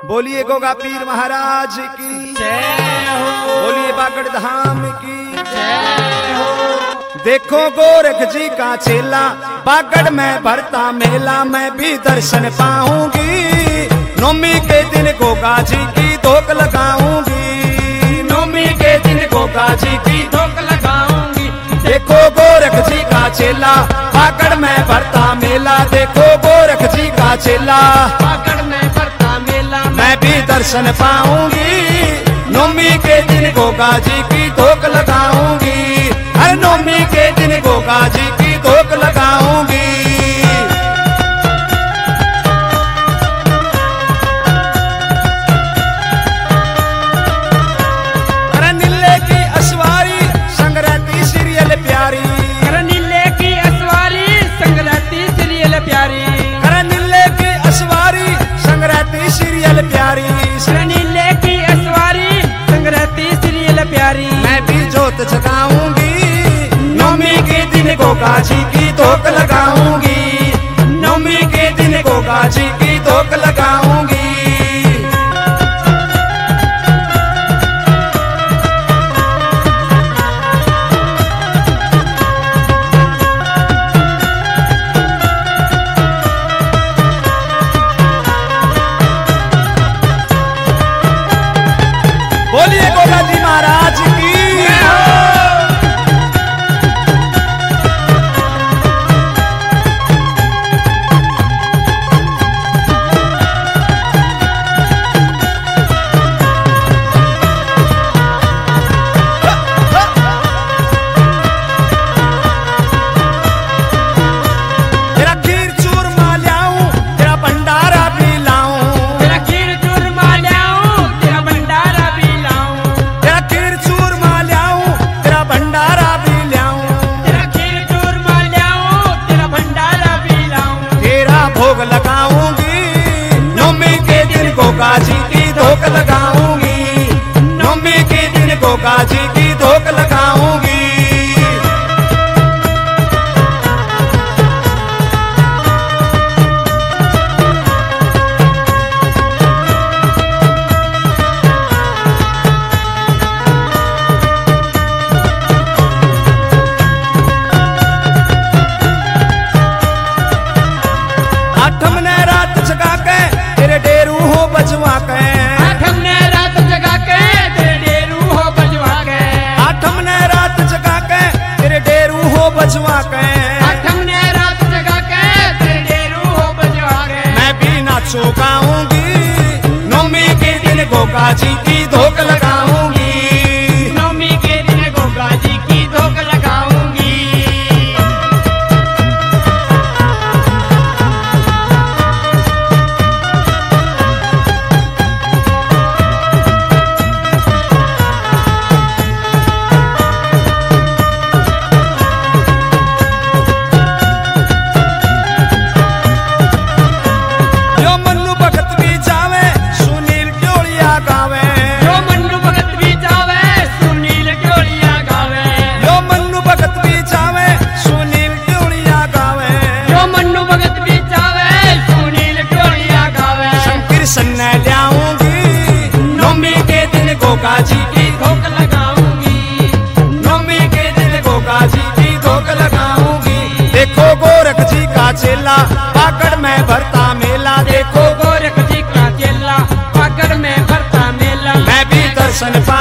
बोलिए गोगा पीर महाराज की जय हो। बोलिए बागड़ धाम की जय हो। देखो गोरख जी का चेला बागड़ में भरता मेला, मैं भी दर्शन पाऊंगी। नौमी के दिन गोगा जी की धोक लगाऊंगी। नौमी के दिन गोगा जी की धोक लगाऊंगी। देखो गोरख जी का चेला बागड़ में भरता मेला, देखो गोरख जी का चेला बागड़ में भरता मेला, मैं भी दर्शन पाऊंगी। नौमी के दिन गोगा जी की धोक लगाऊंगी। हर नौमी के दिन गोगा जी की धोक लगाऊंगी। अरे नीले की असवारी संग रहती सीरियल प्यारी। अरे नीले की असवारी संग रहती सीरियल प्यारी। अरे नीले की असवारी संग रहती सीरियल प्यारी। अरे नीले की असवारी संग रहती सीरियल प्यारी। मैं भी जोत जगाऊंगी। नौमी के दिन गोगा जी की धोक लगाऊंगी। नौमी के दिन गोगा जी की धोक लगाऊंगी। बोलिए गोगा जी महाराज की तेरा खीर चूरमा लाऊं, तेरा भंडारा भी लाऊं। तेरा खीर चूरमा लाऊं, तेरा भंडारा भी लाऊं। तेरा खीर चूरमा लाऊं, तेरा भंडारा भी लाऊं। तेरा खीर चूरमा लाऊं, तेरा भंडारा भी लाऊं। तेरा भोग लगाऊंगी। नौमी के दिन गोगा जी की धोक लगाऊंगी। नौमी के दिन गोगा जी की धोक लगाऊंगी। आठम ने रात जगा के तेरे डेरू हो बजवा के। आठम ने रात जगा के तेरे डेरू हो बजवा के। आठम ने रात जगा के तेरे डेरू हो बजवा के। आठम ने रात जगा के तेरे डेरू हो बजवा के। मैं भी नाचो गाऊंगी। नौमी के दिन गोगा जी की धोक लगाऊंगी। नौमी के दिन गोगा जी की धोक लगाऊंगी। जो मन्नू भगत भी जावे सुनील ड्योलिया गावे। जो मन्नू भगत भी जावे सुनील ड्योलिया गावे। जो मन्नू भगत भी जावे सुनील ड्योलिया गावे। जो मन्नू भगत भी जावे सुनील ड्योलिया गावे। शंकर सन्ने लाऊंगी। नौमी के दिन गोगा जी की धोक लगाऊंगी। नौमी के दिन गोगा जी की धोक लगाऊंगी। देखो गोरख जी का चेला बागड़ में भरता मेला, देखो गोरख जी का चेला बागड़ में भरता मेला, मैं भी दर्शन पा